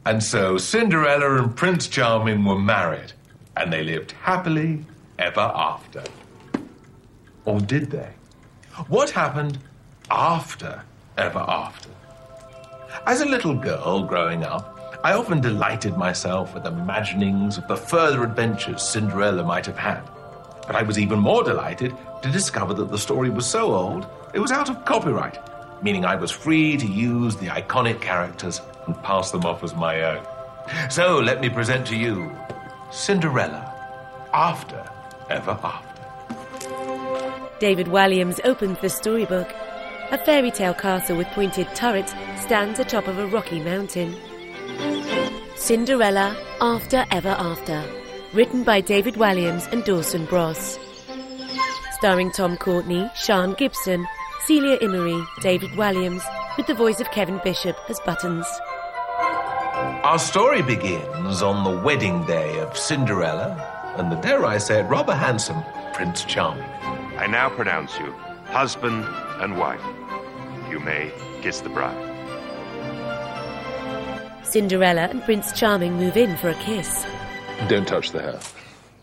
And so Cinderella and Prince Charming were married, and they lived happily ever after. Or did they? What happened after ever after? As a little girl growing up, I often delighted myself with imaginings of the further adventures Cinderella might have had. But I was even more delighted to discover that the story was so old, it was out of copyright, meaning I was free to use the iconic characters and pass them off as my own. So let me present to you Cinderella after ever after. David Walliams opens the storybook. A fairy tale castle with pointed turrets stands atop of a rocky mountain. Cinderella After Ever After, written by David Walliams and Dawson Bross. Starring Tom Courtenay, Sian Gibson, Celia Imrie, David Walliams, with the voice of Kevin Bishop as Buttons. Our story begins on the wedding day of Cinderella and the, dare I say it, rather handsome Prince Charming. I now pronounce you husband and wife. You may kiss the bride. Cinderella and Prince Charming move in for a kiss. Don't touch the hair.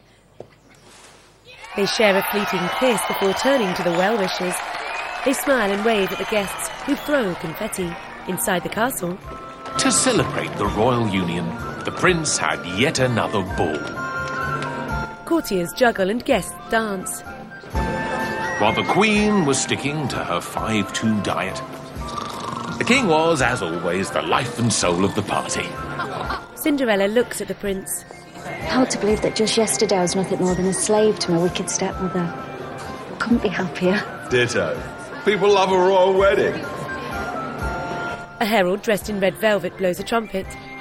They share a fleeting kiss before turning to the well-wishers. They smile and wave at the guests who throw confetti inside the castle. To celebrate the royal union, the prince had yet another ball. Courtiers juggle and guests dance. While the queen was sticking to her 5-2 diet, the king was, as always, the life and soul of the party. Cinderella looks at the prince. Hard to believe that just yesterday I was nothing more than a slave to my wicked stepmother. Couldn't be happier. Ditto. People love a royal wedding. A herald dressed in red velvet blows a trumpet.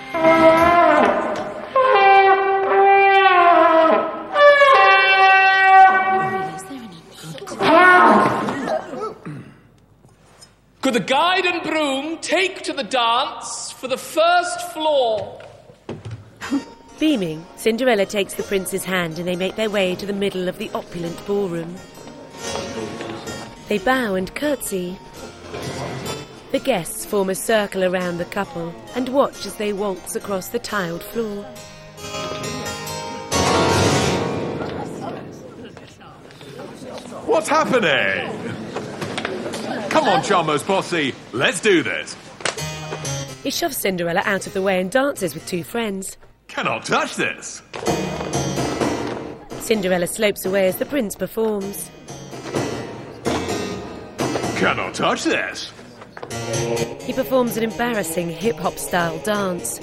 Could the guide and broom take to the dance for the first floor? Beaming, Cinderella takes the prince's hand and they make their way to the middle of the opulent ballroom. They bow and curtsy. The guests form a circle around the couple and watch as they waltz across the tiled floor. What's happening? Come on, Charmo's posse, let's do this. He shoves Cinderella out of the way and dances with two friends. Cannot touch this. Cinderella slopes away as the prince performs. Cannot touch this. He performs an embarrassing hip-hop style dance.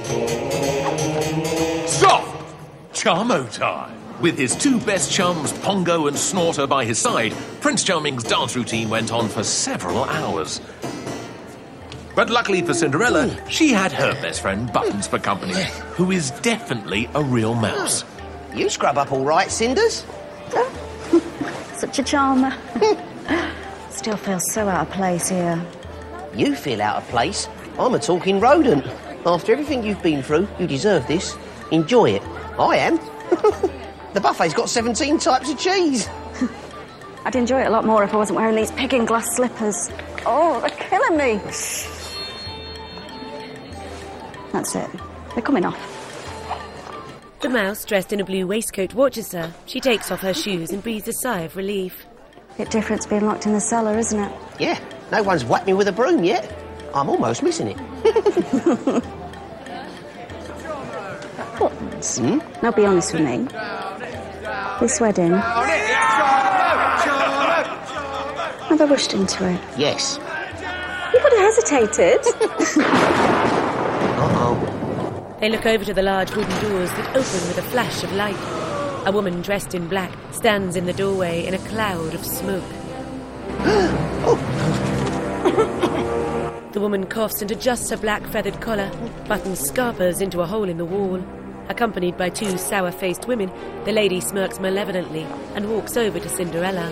Stop! Charmo time! With his two best chums, Pongo and Snorter, by his side, Prince Charming's dance routine went on for several hours. But luckily for Cinderella, she had her best friend Buttons for company, who is definitely a real mouse. You scrub up all right, Cinders. Such a charmer. Still feels so out of place here. You feel out of place. I'm a talking rodent. After everything you've been through, you deserve this. Enjoy it. I am. The buffet's got 17 types of cheese. I'd enjoy it a lot more if I wasn't wearing these picking glass slippers. Oh, they're killing me. That's it. They're coming off. The mouse, dressed in a blue waistcoat, watches her. She takes off her shoes and breathes a sigh of relief. Bit different to being locked in the cellar, isn't it? Yeah, no one's whacked me with a broom yet. I'm almost missing it. Buttons. Now be honest with me. This wedding... Have I rushed into it? Yes. You could have hesitated. Uh-oh. They look over to the large wooden doors that open with a flash of light. A woman dressed in black stands in the doorway in a cloud of smoke. The woman coughs and adjusts her black feathered collar. Buttons scarpers into a hole in the wall. Accompanied by two sour-faced women, the lady smirks malevolently and walks over to Cinderella.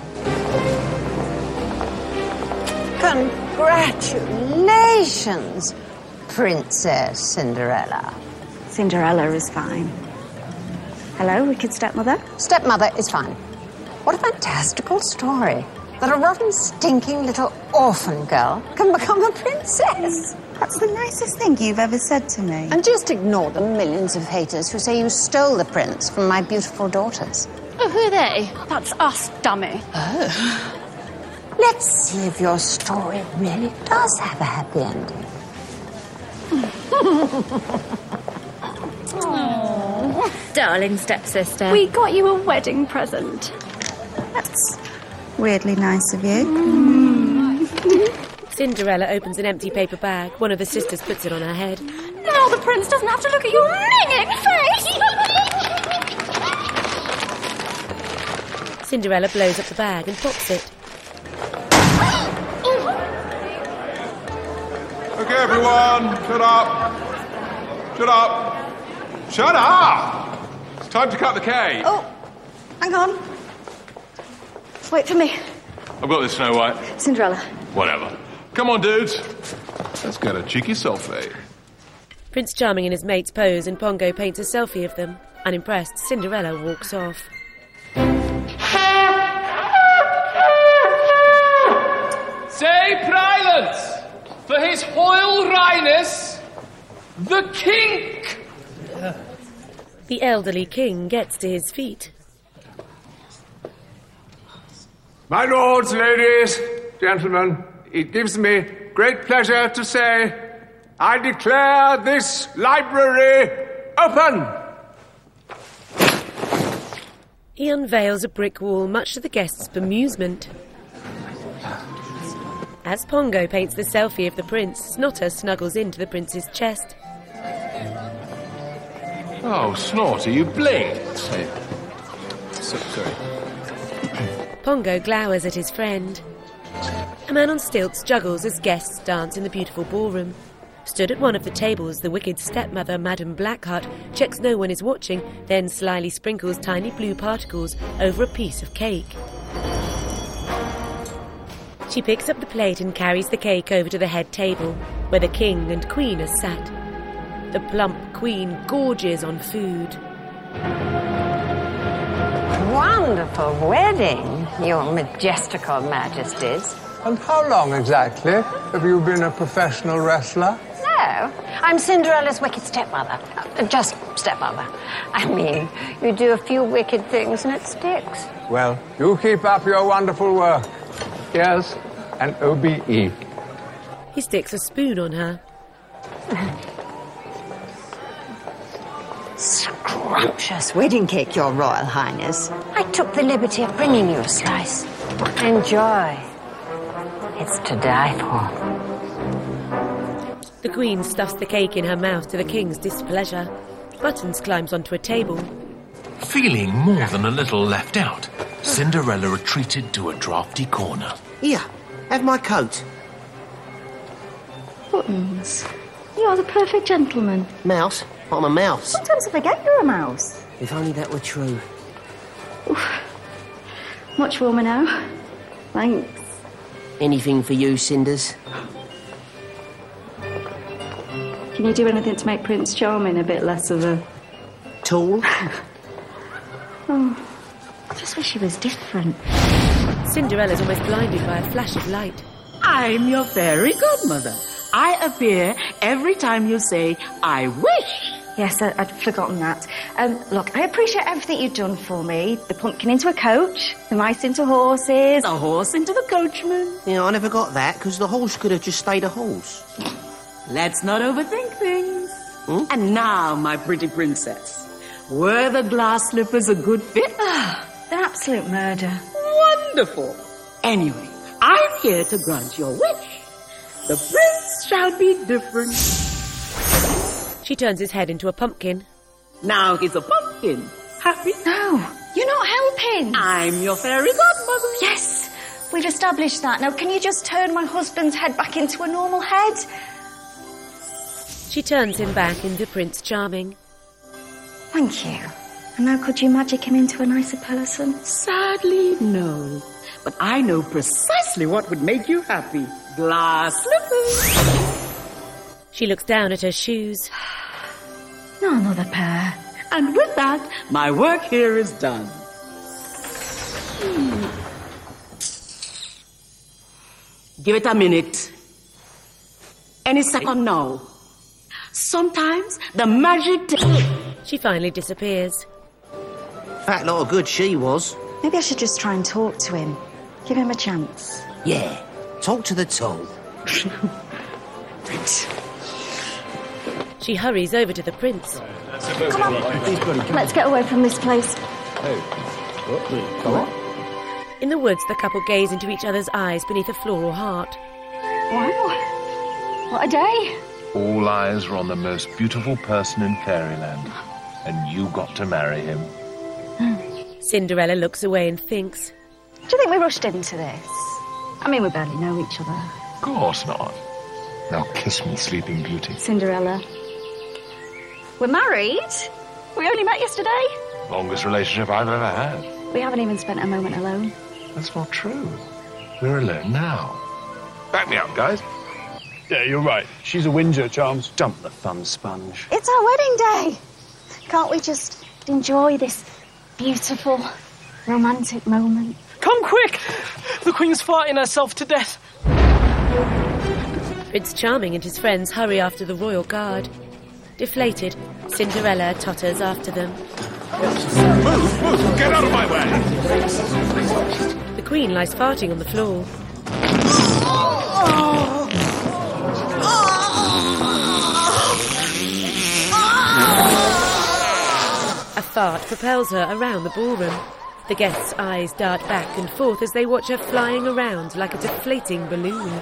Congratulations, Princess Cinderella. Cinderella is fine. Hello, wicked stepmother? Stepmother is fine. What a fantastical story. That a rotten, stinking little orphan girl can become a princess. That's the nicest thing you've ever said to me. And just ignore the millions of haters who say you stole the prince from my beautiful daughters. Oh, who are they? That's us, dummy. Oh. Let's see if your story really does have a happy ending. Oh, darling stepsister. We got you a wedding present. That's weirdly nice of you. Cinderella opens an empty paper bag. One of the sisters puts it on her head. Now the prince doesn't have to look at your minging face. Cinderella blows up the bag and pops it. Okay, everyone, shut up. Shut up. Shut up! It's time to cut the cake. Oh, hang on. Wait for me. I've got this, Snow White. Cinderella. Whatever. Come on, dudes. Let's get a cheeky selfie. Prince Charming and his mates pose and Pongo paints a selfie of them. Unimpressed, Cinderella walks off. Say silence for his Royal Highness, the King. The elderly king gets to his feet. My lords, ladies, gentlemen, it gives me great pleasure to say I declare this library open. He unveils a brick wall, much to the guests' bemusement. As Pongo paints the selfie of the prince, Snotter snuggles into the prince's chest. Oh, Snorter, you blinked. Sorry. Pongo glowers at his friend. A man on stilts juggles as guests dance in the beautiful ballroom. Stood at one of the tables, the wicked stepmother, Madame Blackheart, checks no one is watching, then slyly sprinkles tiny blue particles over a piece of cake. She picks up the plate and carries the cake over to the head table, where the king and queen are sat. The plump queen gorges on food. Wonderful wedding, your majestical majesties. And how long exactly have you been a professional wrestler? No, I'm Cinderella's wicked stepmother. Just stepmother. I mean, you do a few wicked things and it sticks. Well, you keep up your wonderful work. Yes, and OBE. He sticks a spoon on her. Scrumptious wedding cake, your Royal Highness. I took the liberty of bringing you a slice. Enjoy. It's to die for. The queen stuffs the cake in her mouth to the king's displeasure. Buttons climbs onto a table. Feeling more than a little left out, Cinderella retreated to a drafty corner. Here, have my coat. Buttons, you're the perfect gentleman. Mouse? I'm a mouse. Sometimes I forget you're a mouse. If only that were true. Oof. Much warmer now. Thanks. Anything for you, Cinders? Can you do anything to make Prince Charming a bit less of a... Tall? Oh, I just wish he was different. Cinderella's almost blinded by a flash of light. I'm your fairy godmother. I appear every time you say, I wish. Yes, I'd forgotten that. Look, I appreciate everything you've done for me. The pumpkin into a coach, the mice into horses. The horse into the coachman. Yeah, I never got that, because the horse could have just stayed a horse. Let's not overthink things. And now, my pretty princess, were the glass slippers a good fit? They're absolute murder. Wonderful. Anyway, I'm here to grant your wish. The prince shall be different. She turns his head into a pumpkin. Now he's a pumpkin. Happy? No, you're not helping. I'm your fairy godmother. Yes, we've established that. Now, can you just turn my husband's head back into a normal head? She turns him back into Prince Charming. Thank you. And now could you magic him into a nicer person? Sadly, no. But I know precisely what would make you happy. Glass slippers. She looks down at her shoes. Not another pair. And with that, my work here is done. Give it a minute. Any second now. Sometimes the magic... She finally disappears. Fat lot of good she was. Maybe I should just try and talk to him. Give him a chance. Yeah, talk to the toll. She hurries over to the prince. Come on. Let's get away from this place. Come on. In the woods, the couple gaze into each other's eyes beneath a floral heart. Wow. What a day. All eyes are on the most beautiful person in fairyland, and you got to marry him. Cinderella looks away and thinks. Do you think we rushed into this? I mean, we barely know each other. Of course not. Now kiss me, Sleeping Beauty. Cinderella. We're married? We only met yesterday? Longest relationship I've ever had. We haven't even spent a moment alone. That's not true. We're alone now. Back me up, guys. Yeah, you're right. She's a Windsor, Charms. Dump the fun sponge. It's our wedding day. Can't we just enjoy this beautiful, romantic moment? Come quick! The Queen's farting herself to death. Prince Charming and his friends hurry after the royal guard. Deflated, Cinderella totters after them. Move! Get out of my way! The Queen lies farting on the floor. A fart propels her around the ballroom. The guests' eyes dart back and forth as they watch her flying around like a deflating balloon.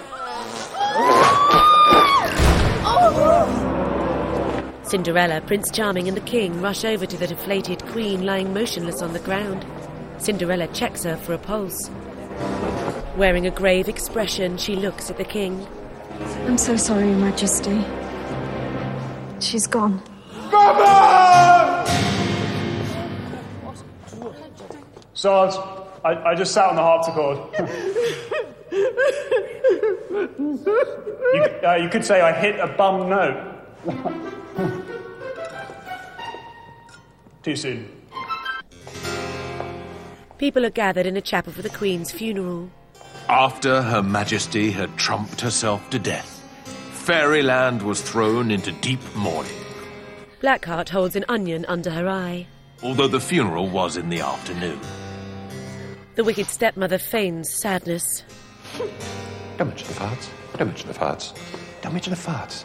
Cinderella, Prince Charming and the King rush over to the deflated Queen lying motionless on the ground. Cinderella checks her for a pulse. Wearing a grave expression, she looks at the King. I'm so sorry, Your Majesty. She's gone. Sarge, I just sat on the harpsichord. You could say I hit a bum note. Too soon. People are gathered in a chapel for the Queen's funeral. After Her Majesty had trumped herself to death, Fairyland was thrown into deep mourning. Blackheart holds an onion under her eye. Although the funeral was in the afternoon. The wicked stepmother feigns sadness. Don't mention the farts. Don't mention the farts. Don't mention the farts.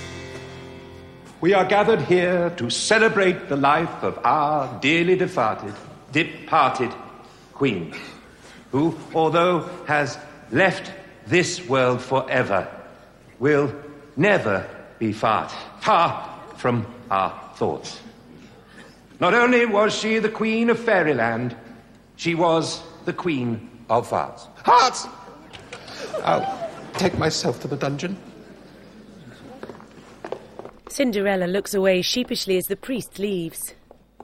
We are gathered here to celebrate the life of our dearly departed Queen, who, although has left this world forever, will never be far from our thoughts. Not only was she the Queen of Fairyland, she was the Queen of Farts. Hearts! I'll take myself to the dungeon. Cinderella looks away sheepishly as the priest leaves.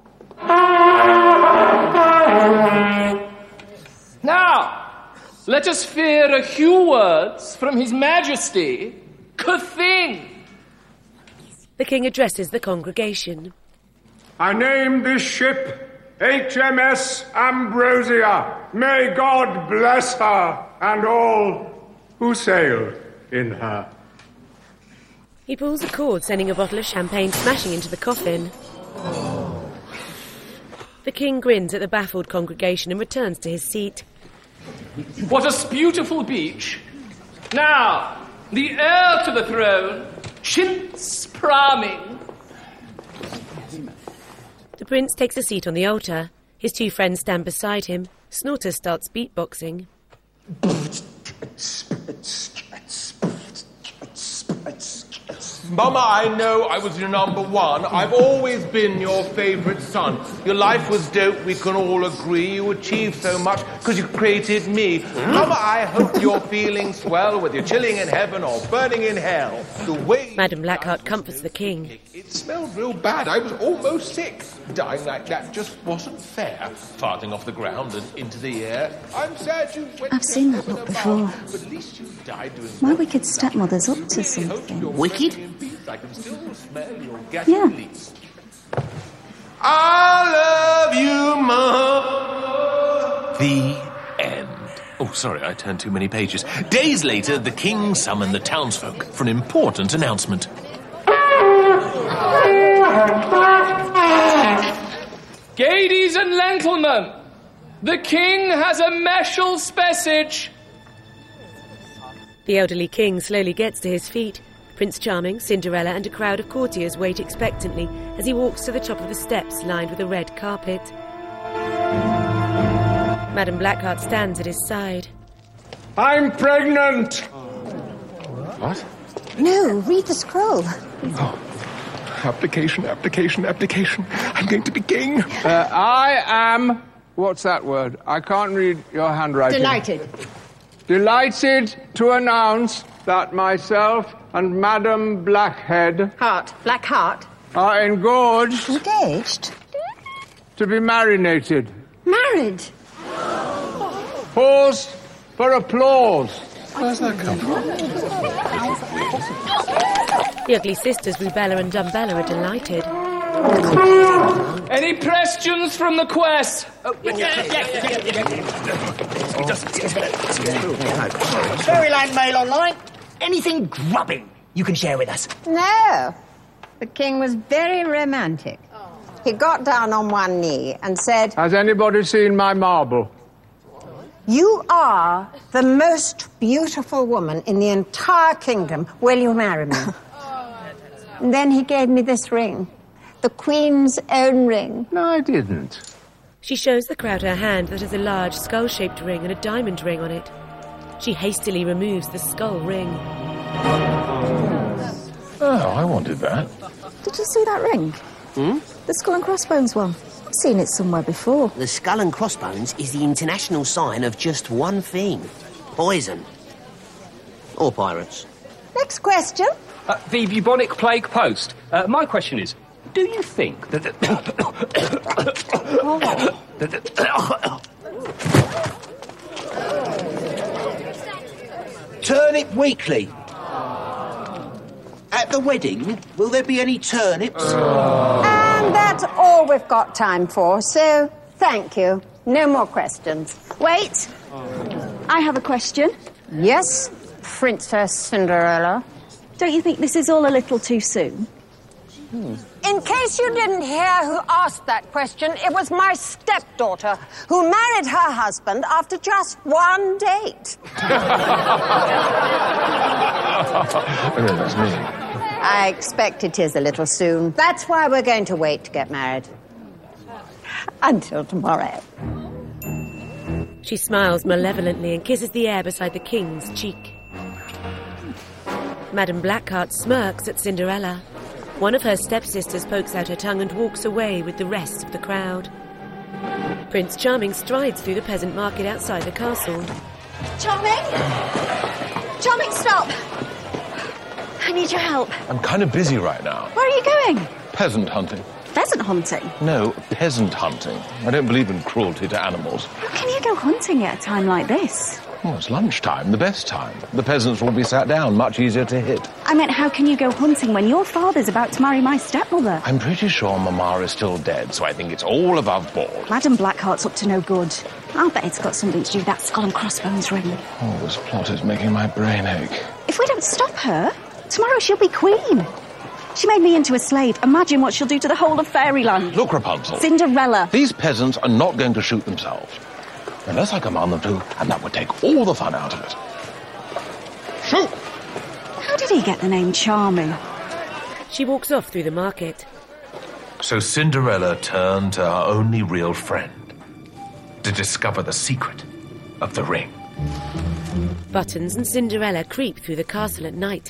Now, let us hear a few words from His Majesty, the King. The King addresses the congregation. I name this ship HMS Ambrosia. May God bless her and all who sail in her. He pulls a cord, sending a bottle of champagne smashing into the coffin. The King grins at the baffled congregation and returns to his seat. What a beautiful beach. Now, the heir to the throne, Prince Charming. The prince takes a seat on the altar. His two friends stand beside him. Snorter starts beatboxing. Mama, I know I was your number one. I've always been your favourite son. Your life was dope, we can all agree. You achieved so much because you created me. Mama, I hope you're feeling swell, whether you're chilling in heaven or burning in hell. The way Madam Blackheart comforts the King. It smelled real bad. I was almost sick. Dying like that just wasn't fair. Farting off the ground and into the air. I'm sad you went. I've seen that look before. But at least you died doing My wicked stepmother's up to something. Wicked? I can still smell your gas Yeah. leaks. I love you, Mom. The end. Oh, sorry, I turned too many pages. Days later, the king summoned the townsfolk for an important announcement. Ladies and gentlemen, the king has a meshal message. The elderly king slowly gets to his feet. Prince Charming, Cinderella and a crowd of courtiers wait expectantly as he walks to the top of the steps lined with a red carpet. Madame Blackheart stands at his side. I'm pregnant! What? No, read the scroll. Oh. Application. I'm going to be king. I am... What's that word? I can't read your handwriting. Delighted. Delighted to announce that myself and Madame Blackhead... Blackheart? ...are engorged... Engaged? ...to be marinated. Married? Pause for applause. Where's that come from? The ugly sisters Rubella and Dumbella are delighted. Any questions from the quest? Fairyland Mail Online. Anything grubbing you can share with us? No. The king was very romantic. He got down on one knee and said... Has anybody seen my marble? You are the most beautiful woman in the entire kingdom. Will you marry me? And then he gave me this ring. The Queen's own ring. No, I didn't. She shows the crowd her hand that has a large skull-shaped ring and a diamond ring on it. She hastily removes the skull ring. Oh, I wanted that. Did you see that ring? The skull and crossbones one. I've seen it somewhere before. The skull and crossbones is the international sign of just one thing. Poison. Or pirates. Next question. The bubonic plague post. My question is, do you think that... Turnip Weekly. At the wedding, will there be any turnips? And that's all we've got time for, so thank you. No more questions. Wait. I have a question. Yes, Princess Cinderella? Don't you think this is all a little too soon? In case you didn't hear who asked that question, it was my stepdaughter who married her husband after just one date. That's me. I expect it is a little soon. That's why we're going to wait to get married. Until tomorrow. She smiles malevolently and kisses the air beside the king's cheek. Madame Blackheart smirks at Cinderella. One of her stepsisters pokes out her tongue and walks away with the rest of the crowd. Prince Charming strides through the peasant market outside the castle. Charming? Charming, stop! I need your help. I'm kind of busy right now. Where are you going? Peasant hunting. Pheasant hunting? No, peasant hunting. I don't believe in cruelty to animals. How can you go hunting at a time like this? Oh, it's lunchtime, the best time. The peasants will be sat down, much easier to hit. I meant, how can you go hunting when your father's about to marry my stepmother? I'm pretty sure Mama is still dead, so I think it's all above board. Madame Blackheart's up to no good. I'll bet it's got something to do with that skull and crossbones ring. Oh, this plot is making my brain ache. If we don't stop her, tomorrow she'll be queen. She made me into a slave. Imagine what she'll do to the whole of Fairyland. Look, Rapunzel. Cinderella. These peasants are not going to shoot themselves. Unless I command them to, and that would take all the fun out of it. Shoot! How did he get the name Charming? She walks off through the market. So Cinderella turned to her only real friend to discover the secret of the ring. Buttons and Cinderella creep through the castle at night.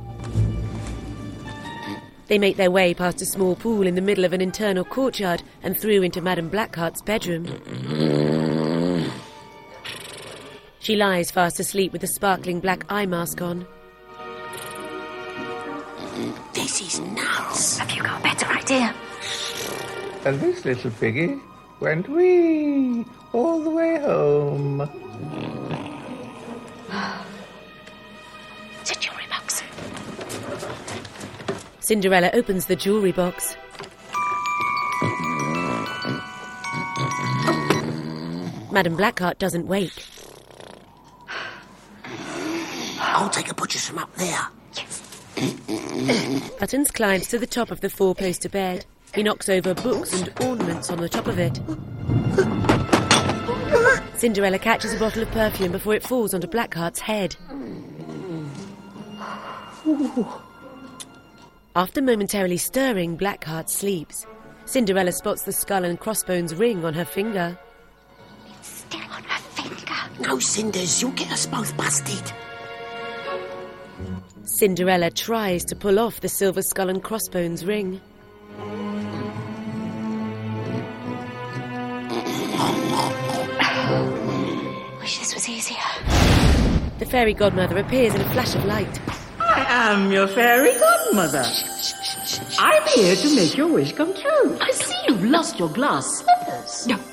They make their way past a small pool in the middle of an internal courtyard and through into Madame Blackheart's bedroom. She lies fast asleep with a sparkling black eye mask on. This is nuts. Have you got a better idea? And this little piggy went wee all the way home. It's a jewellery box. Cinderella opens the jewellery box. Madame Blackheart doesn't wake. I'll take a butcher's from up there. Buttons climbs to the top of the four-poster bed. He knocks over books and ornaments on the top of it. Cinderella catches a bottle of perfume before it falls onto Blackheart's head. After momentarily stirring, Blackheart sleeps. Cinderella spots the skull and crossbones ring on her finger. It's still on her finger. No, Cinders, you'll get us both busted. Cinderella tries to pull off the silver skull and crossbones ring. Wish this was easier. The fairy godmother appears in a flash of light. I am your fairy godmother. I'm here to make your wish come true. I see you've lost your glass slippers. No.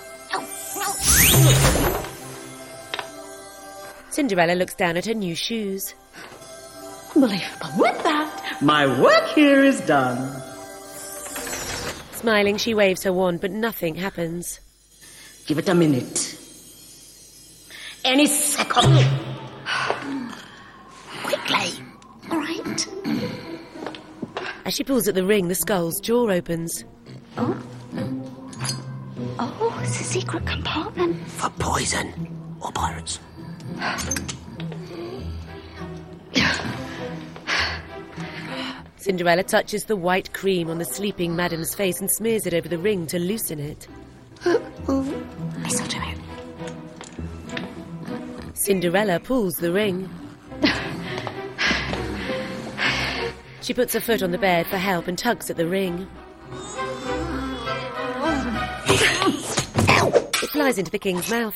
Cinderella looks down at her new shoes. Unbelievable. With that, my work here is done. Smiling, she waves her wand, but nothing happens. Give it a minute. Any second. Quickly. All right. As she pulls at the ring, the skull's jaw opens. Oh, it's a secret compartment. For poison. Or pirates. Cinderella touches the white cream on the sleeping madam's face and smears it over the ring to loosen it. This'll do it. Cinderella pulls the ring. She puts her foot on the bed for help and tugs at the ring. It flies into the king's mouth.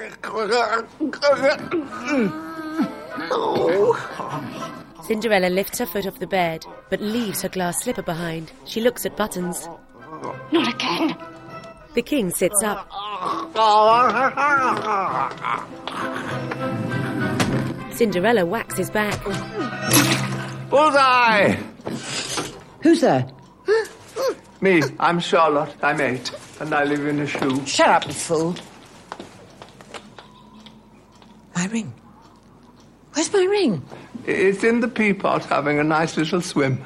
Cinderella lifts her foot off the bed, but leaves her glass slipper behind. She looks at Buttons. Not again. The king sits up. Cinderella whacks his back. Bullseye! Who's there? Me, I'm Charlotte. I'm 8, and I live in a shoe. Shut up, you fool. My ring. Where's my ring? It's in the peapot having a nice little swim.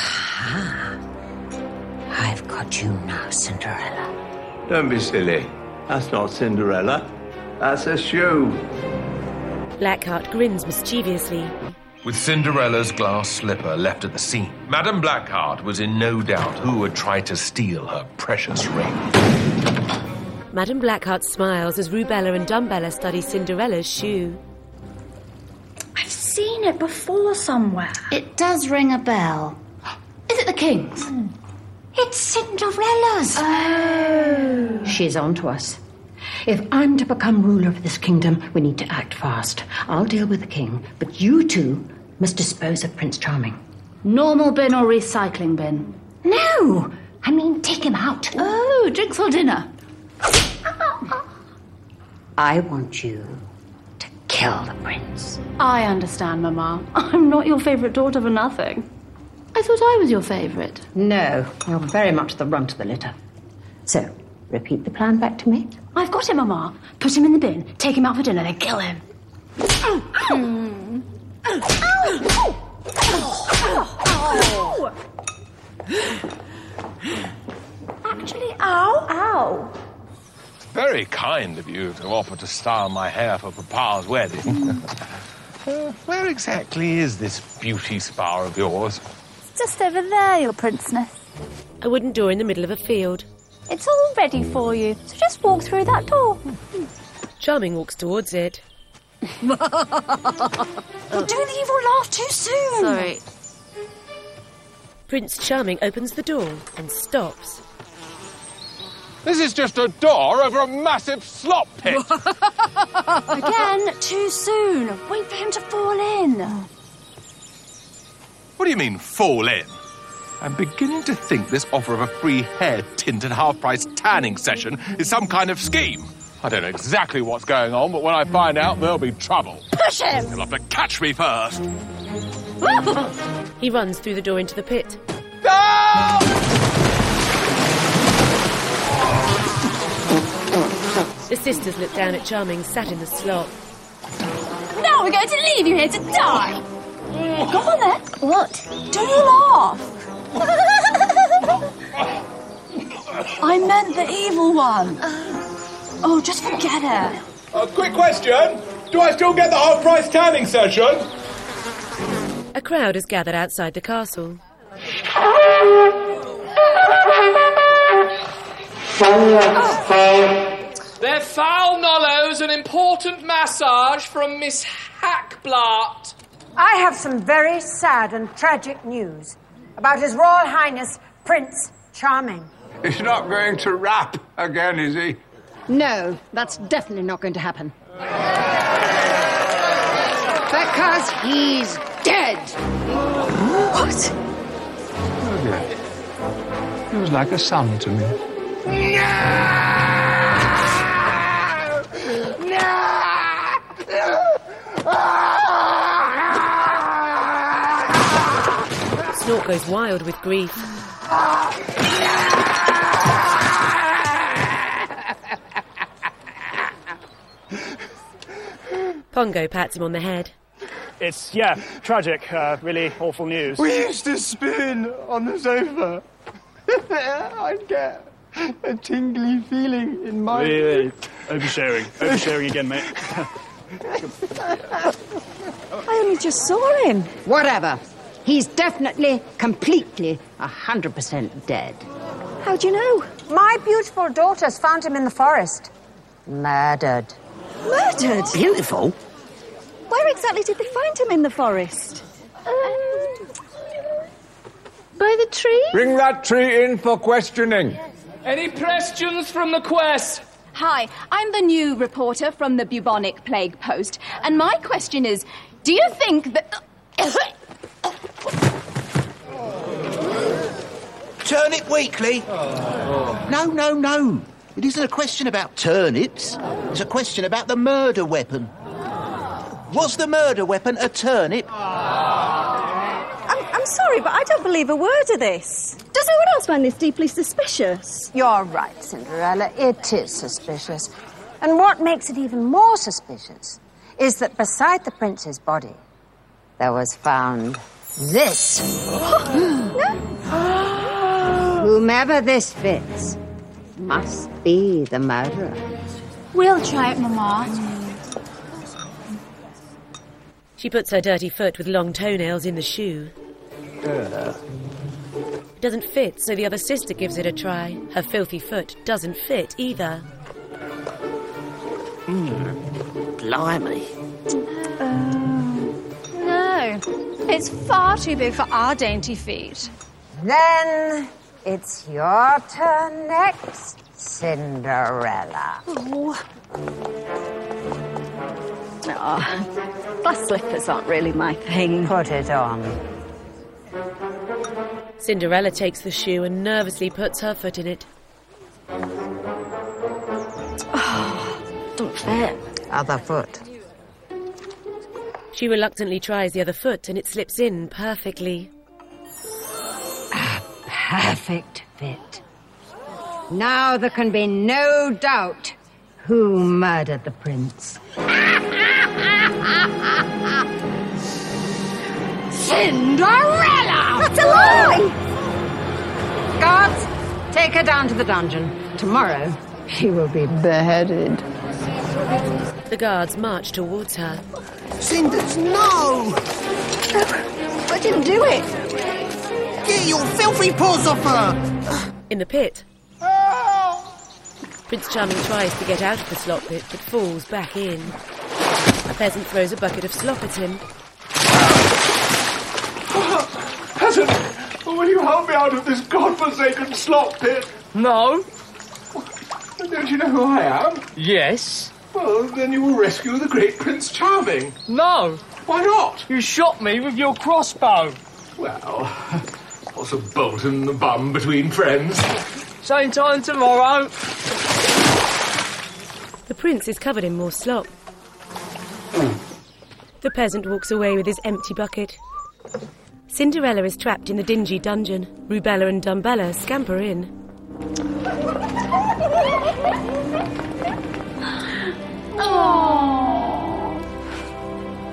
I've got you now, Cinderella. Don't be silly. That's not Cinderella. That's a shoe. Blackheart grins mischievously. With Cinderella's glass slipper left at the scene, Madame Blackheart was in no doubt who would try to steal her precious ring. Madame Blackheart smiles as Rubella and Dumbella study Cinderella's shoe. I've seen it before somewhere. It does ring a bell. Is it the king's? It's Cinderella's. Oh. She's on to us. If I'm to become ruler of this kingdom, we need to act fast. I'll deal with the king, but you two must dispose of Prince Charming. Normal bin or recycling bin? No! I mean, take him out. Oh, drinks for dinner. I want you to kill the prince. I understand, Mama. I'm not your favourite daughter for nothing. I thought I was your favourite. No, you're very much the runt of the litter. So, repeat the plan back to me. I've got him, Mama. Put him in the bin, take him out for dinner, then kill him. Actually, ow. Very kind of you to offer to style my hair for Papa's wedding. Where exactly is this beauty spa of yours? Just over there, Your Princeness. A wooden door in the middle of a field. It's all ready for you, so just walk through that door. Charming walks towards it. You're doing the evil laugh too soon. Sorry. Prince Charming opens the door and stops. This is just a door over a massive slop pit. Again, too soon. Wait for him to fall in. What do you mean, fall in? I'm beginning to think this offer of a free hair tint and half-price tanning session is some kind of scheme. I don't know exactly what's going on, but when I find out, there'll be trouble. Push him! You'll have to catch me first. He runs through the door into the pit. The sisters look down at Charming, sat in the slop. No! Are we going to leave you here to die? Go on then. What? Do you laugh? I meant the evil one. Oh, just forget it. A quick question. Do I still get the half-price tanning session? A crowd has gathered outside the castle. Their foul nollows an important massage from Miss Hackblart. I have some very sad and tragic news about His Royal Highness Prince Charming. He's not going to rap again, is he? No, that's definitely not going to happen. Because he's dead. What? Oh, dear. He was like a son to me. Snort goes wild with grief. Pongo pats him on the head. It's, tragic. Really awful news. We used to spin on the sofa. I'd get a tingly feeling in my... Really? Oversharing. Oversharing again, mate. I only just saw him. Whatever. He's definitely, completely, 100% dead. How do you know? My beautiful daughters found him in the forest. Murdered. Murdered? Beautiful. Where exactly did they find him in the forest? By the tree? Bring that tree in for questioning. Any questions from the quest? Hi, I'm the new reporter from the Bubonic Plague Post, and my question is, do you think that... Turnip Weekly? No. It isn't a question about turnips. It's a question about the murder weapon. Was the murder weapon a turnip? I'm sorry, but I don't believe a word of this. Does anyone else find this deeply suspicious? You're right, Cinderella. It is suspicious. And what makes it even more suspicious is that beside the prince's body, there was found this. Whomever this fits must be the murderer. We'll try it, Mama. She puts her dirty foot with long toenails in the shoe. It doesn't fit, so the other sister gives it a try. Her filthy foot doesn't fit either. Blimey. No, it's far too big for our dainty feet. Then it's your turn next, Cinderella. Glass slippers aren't really my thing. Put it on. Cinderella takes the shoe and nervously puts her foot in it. Don't fit. Other foot. She reluctantly tries the other foot and it slips in perfectly. A perfect fit. Now there can be no doubt who murdered the prince. Cinderella! That's a lie! Guards, take her down to the dungeon. Tomorrow, she will be beheaded. The guards march towards her. Cinders, no! I didn't do it. Get your filthy paws off her! In the pit. Prince Charming tries to get out of the slop pit, but falls back in. A peasant throws a bucket of slop at him. Peasant, will you help me out of this godforsaken slop pit? No. Don't you know who I am? Yes. Well, then you will rescue the great Prince Charming. No. Why not? You shot me with your crossbow. Well, what's a bolt in the bum between friends? Same time tomorrow. The prince is covered in more slop. The peasant walks away with his empty bucket. Cinderella is trapped in the dingy dungeon. Rubella and Dumbella scamper in.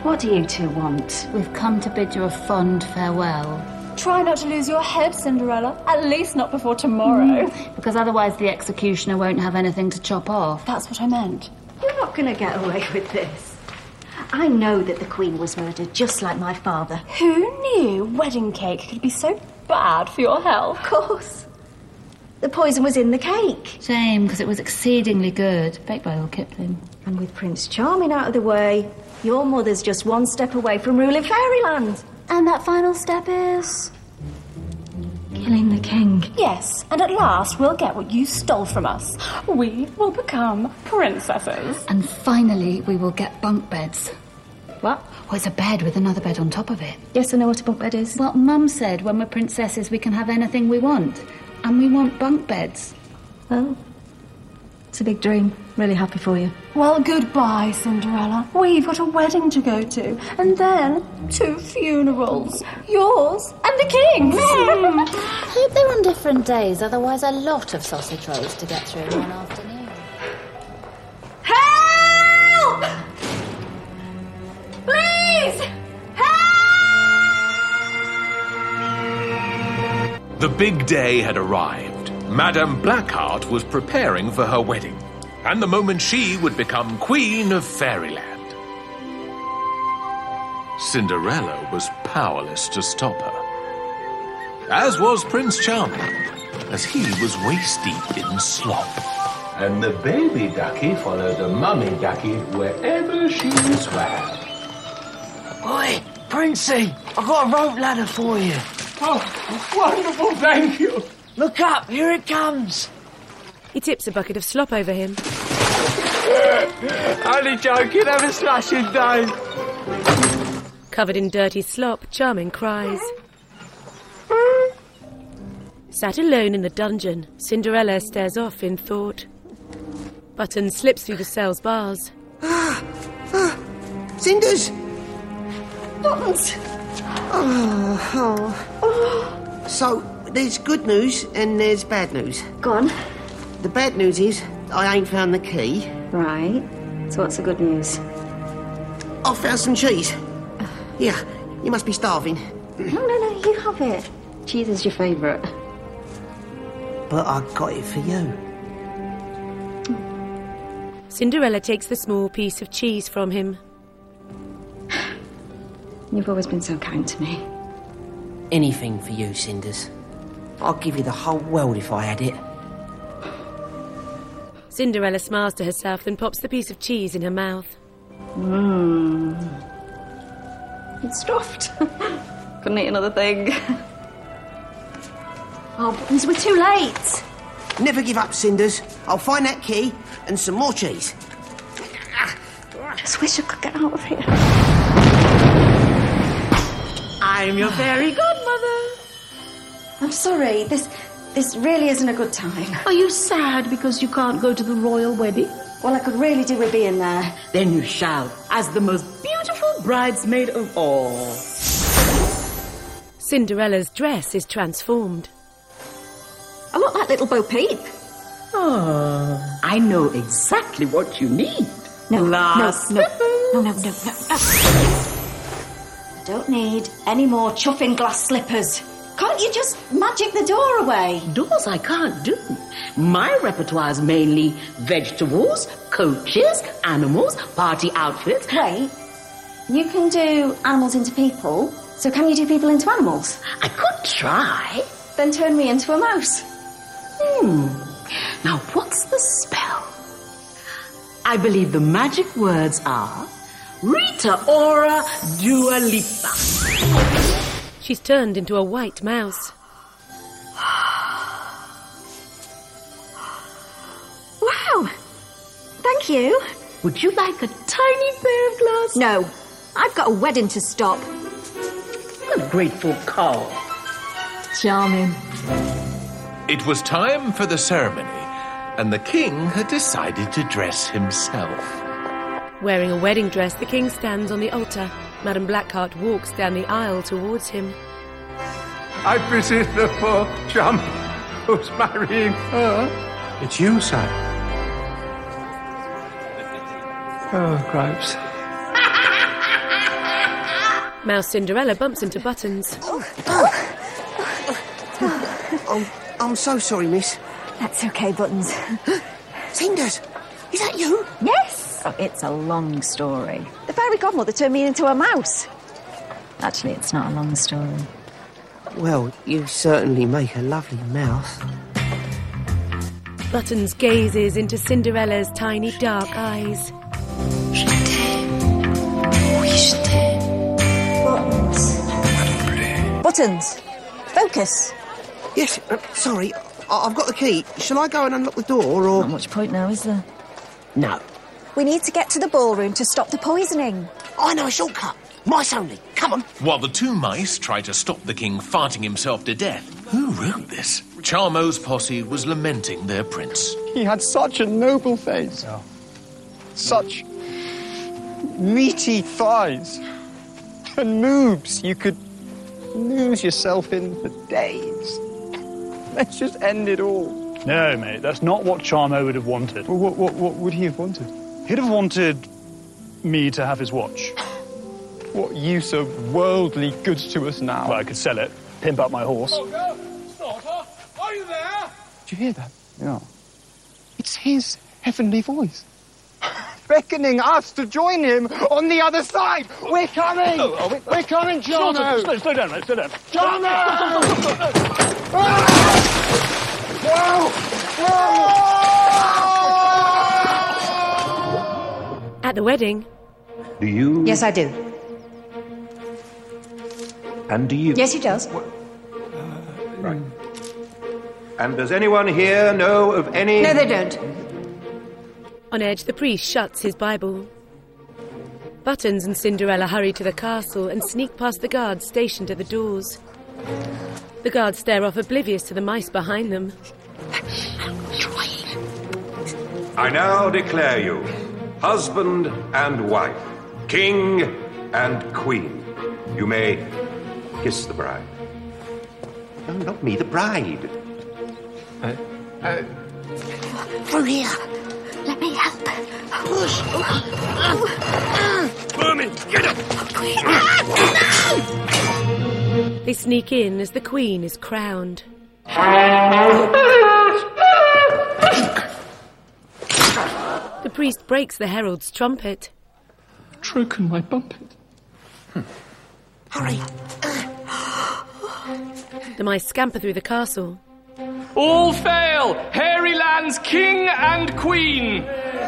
What do you two want? We've come to bid you a fond farewell. Try not to lose your head, Cinderella. At least not before tomorrow. Because otherwise the executioner won't have anything to chop off. That's what I meant. You're not going to get away with this. I know that the Queen was murdered, just like my father. Who knew wedding cake could be so bad for your health? Of course. The poison was in the cake. Shame, because it was exceedingly good. Baked by old Kipling. And with Prince Charming out of the way, your mother's just one step away from ruling Fairyland. And that final step is... killing the king. Yes, and at last we'll get what you stole from us. We will become princesses. And finally we will get bunk beds. What? Well, it's a bed with another bed on top of it. Yes, I know what a bunk bed is. Well, Mum said when we're princesses we can have anything we want. And we want bunk beds. Well, it's a big dream. Really happy for you. Well, goodbye, Cinderella. We've got a wedding to go to. And then 2 funerals. Yours and the king's. Hope they're on different days, otherwise a lot of sausage rolls to get through in one afternoon. Help! Please! The big day had arrived. Madame Blackheart was preparing for her wedding, and the moment she would become Queen of Fairyland. Cinderella was powerless to stop her, as was Prince Charming, as he was waist-deep in slop. And the baby ducky followed the mummy ducky wherever she swam. Oi, Princey, I've got a rope ladder for you. Oh, wonderful, thank you. Look up, here it comes. He tips a bucket of slop over him. Only joking, have a slashing day. Covered in dirty slop, Charming cries. Sat alone in the dungeon, Cinderella stares off in thought. Buttons slips through the cell's bars. Cinders! Buttons! Oh. So, there's good news and there's bad news. Go on. The bad news is I ain't found the key. Right. So what's the good news? I found some cheese. Yeah, you must be starving. No, you have it. Cheese is your favourite. But I got it for you. Cinderella takes the small piece of cheese from him. You've always been so kind to me. Anything for you, Cinders. I'd give you the whole world if I had it. Cinderella smiles to herself, then pops the piece of cheese in her mouth. It's stuffed. Couldn't eat another thing. Oh, Buttons, we're too late. Never give up, Cinders. I'll find that key and some more cheese. I just wish I could get out of here. I'm your fairy godmother. I'm sorry, this really isn't a good time. Are you sad because you can't go to the royal wedding? Well, I could really do with being there. Then you shall, as the most beautiful bridesmaid of all. Cinderella's dress is transformed. I look like little Bo Peep. Oh, I know exactly what you need. No. I don't need any more chuffing glass slippers. Can't you just magic the door away? Doors I can't do. My repertoire is mainly vegetables, coaches, animals, party outfits. Wait, you can do animals into people, so can you do people into animals? I could try. Then turn me into a mouse. Now, what's the spell? I believe the magic words are Rita Ora Dua Lipa. She's turned into a white mouse. Wow! Thank you. Would you like a tiny pair of glasses? No. I've got a wedding to stop. A grateful call. Charming. It was time for the ceremony, and the king had decided to dress himself. Wearing a wedding dress, the king stands on the altar. Madame Blackheart walks down the aisle towards him. I pity the poor chump who's marrying her. It's you, son. Oh, grapes. Mouse Cinderella bumps into Buttons. I'm so sorry, miss. That's okay, Buttons. Cinders, is that you? Yes! Oh, it's a long story. The fairy godmother turned me into a mouse. Actually, it's not a long story. Well, you certainly make a lovely mouth. Buttons gazes into Cinderella's tiny dark eyes. Buttons, focus. Yes, sorry, I've got the key. Shall I go and unlock the door, or...? Not much point now, is there? No. We need to get to the ballroom to stop the poisoning. I know a shortcut. Mice only. Come on. While the two mice try to stop the king farting himself to death. Who wrote this? Charmo's posse was lamenting their prince. He had such a noble face. Oh. Such meaty thighs. And moves you could lose yourself in for days. Let's just end it all. No, mate, that's not what Charmo would have wanted. Well, what would he have wanted? He'd have wanted me to have his watch. What use of worldly goods to us now? Well, I could sell it, pimp up my horse. Snorter, are you there? Did you hear that? Yeah. It's his heavenly voice. Beckoning us to join him on the other side. We're coming! We're coming, Charmo! Slow down, mate, slow down. Charmo! At the wedding... Do you... Yes, I do. And do you... Yes, he does. Right. And does anyone here know of any... No, they don't. On edge, the priest shuts his Bible. Buttons and Cinderella hurry to the castle and sneak past the guards stationed at the doors. The guards stare off oblivious to the mice behind them. I now declare you husband and wife, king and queen. You may kiss the bride. No, not me, the bride. Through here. Let me help. Push. Merman, get up! They sneak in as the queen is crowned. The priest breaks the herald's trumpet. Broken my bumpet. Hurry. The mice scamper through the castle. All fail! Hairy Land's king and queen!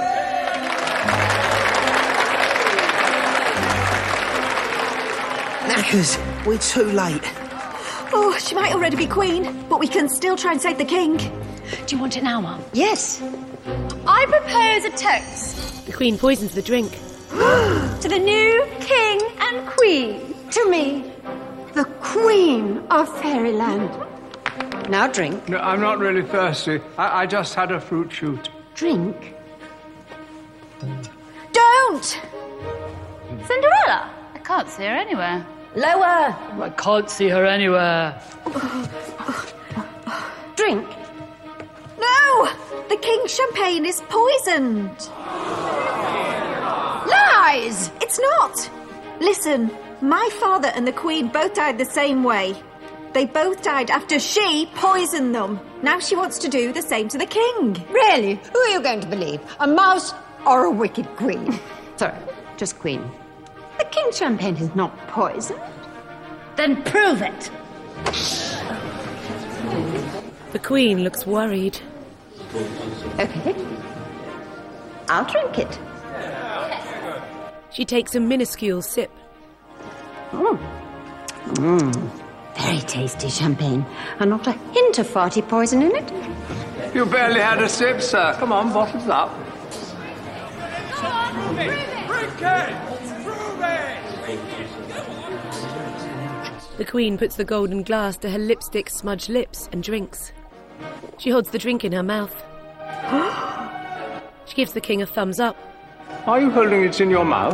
Knackers, we're too late. Oh, she might already be queen, but we can still try and save the king. Do you want it now, Mum? Yes. I propose a toast The queen poisons the drink. to the new king and queen. To me, the queen of Fairyland. Now drink. No, I'm not really thirsty. I just had a fruit shoot. Drink. Don't! Cinderella? I can't see her anywhere. Lower! I can't see her anywhere. Drink. No! The king's champagne is poisoned. Lies! It's not. Listen, my father and the queen both died the same way. They both died after she poisoned them. Now she wants to do the same to the king. Really? Who are you going to believe? A mouse or a wicked queen? Sorry, just queen. The king's champagne is not poisoned. Then prove it. The queen looks worried. Okay. I'll drink it. She takes a minuscule sip. Very tasty champagne, and not a hint of farty poison in it. You barely had a sip, sir. Come on, bottoms up. The queen puts the golden glass to her lipstick-smudged lips and drinks. She holds the drink in her mouth. She gives the king a thumbs up. Are you holding it in your mouth?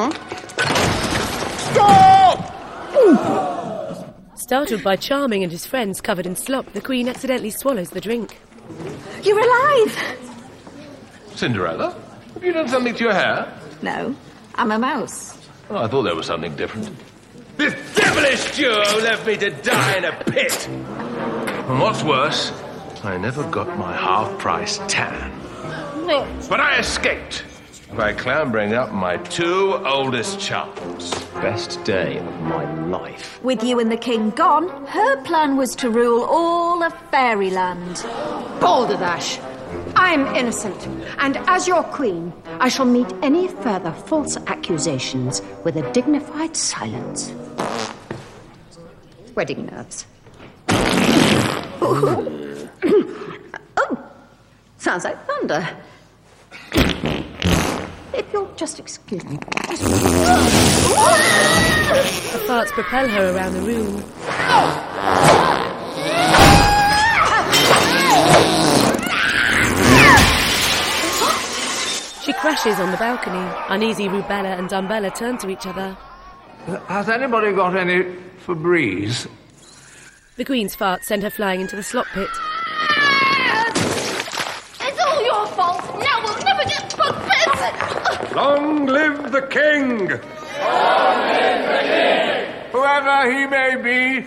Startled by Charming and his friends covered in slop, the queen accidentally swallows the drink. You're alive! Cinderella, have you done something to your hair? No, I'm a mouse. Oh, I thought there was something different. This devilish duo left me to die in a pit. And what's worse, I never got my half-price tan. No. But I escaped by clambering up my 2 oldest chums. Best day of my life. With you and the king gone, her plan was to rule all of Fairyland. Balderdash! I am innocent, and as your queen, I shall meet any further false accusations with a dignified silence. Wedding nerves. Oh, sounds like thunder. If you'll just excuse me. The farts propel her around the room. She crashes on the balcony. Uneasy Rubella and Dumbella turn to each other. Has anybody got any Febreze? The Queen's farts send her flying into the slop pit. It's all your fault. Now we'll never get bug beds. Long live the king! Long live the king! Whoever he may be.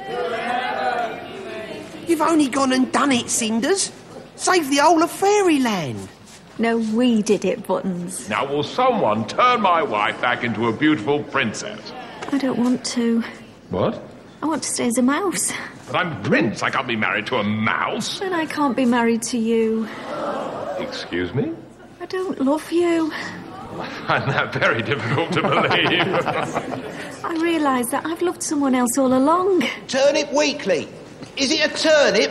You've only gone and done it, Cinders. Save the whole of Fairyland. No, we did it, Buttons. Now will someone turn my wife back into a beautiful princess? I don't want to. What? I want to stay as a mouse. But I'm a prince. I can't be married to a mouse. And I can't be married to you. Excuse me? I don't love you. I find that very difficult to believe. I realise that I've loved someone else all along. Turnip Weekly. Is it a turnip?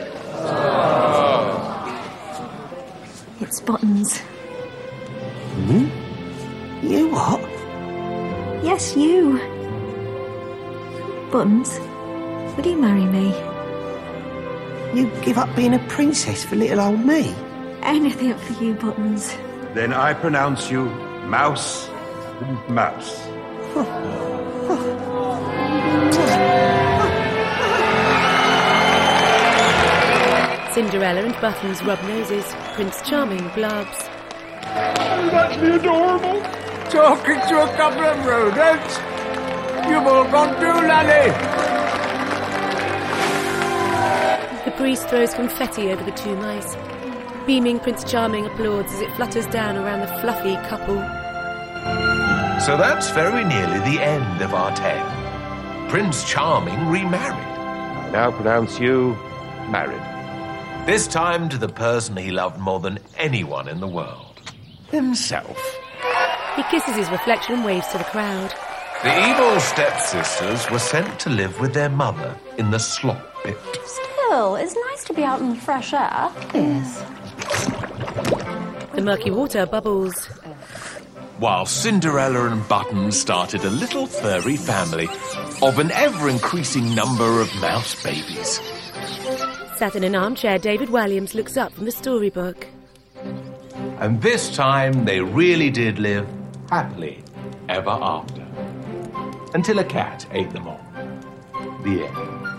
It's Buttons. Hmm? You what? Yes, you. Buttons, would you marry me? You give up being a princess for little old me? Anything for you, Buttons. Then I pronounce you Mouse and Mouse. Cinderella and Buttons rub noses. Prince Charming blubs. Isn't that adorable? Talking to a couple of rodents? You've all gone too, laddie. The priest throws confetti over the 2 mice. Beaming Prince Charming applauds as it flutters down around the fluffy couple. So that's very nearly the end of our tale. Prince Charming remarried. I now pronounce you married. This time to the person he loved more than anyone in the world. Himself. He kisses his reflection and waves to the crowd. The evil stepsisters were sent to live with their mother in the slop pit. Still, it's nice to be out in the fresh air. Yes. The murky water bubbles. While Cinderella and Buttons started a little furry family of an ever-increasing number of mouse babies. Sat in an armchair, David Walliams looks up from the storybook. And this time they really did live happily ever after. Until a cat ate them all. The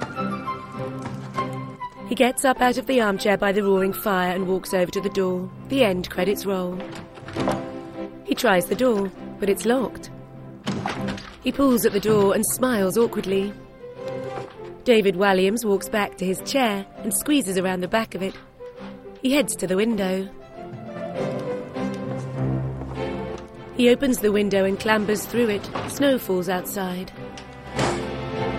end. He gets up out of the armchair by the roaring fire and walks over to the door. The end credits roll. He tries the door, but it's locked. He pulls at the door and smiles awkwardly. David Walliams walks back to his chair and squeezes around the back of it. He heads to the window. He opens the window and clambers through it. Snow falls outside.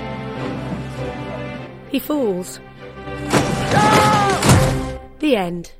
He falls. The end.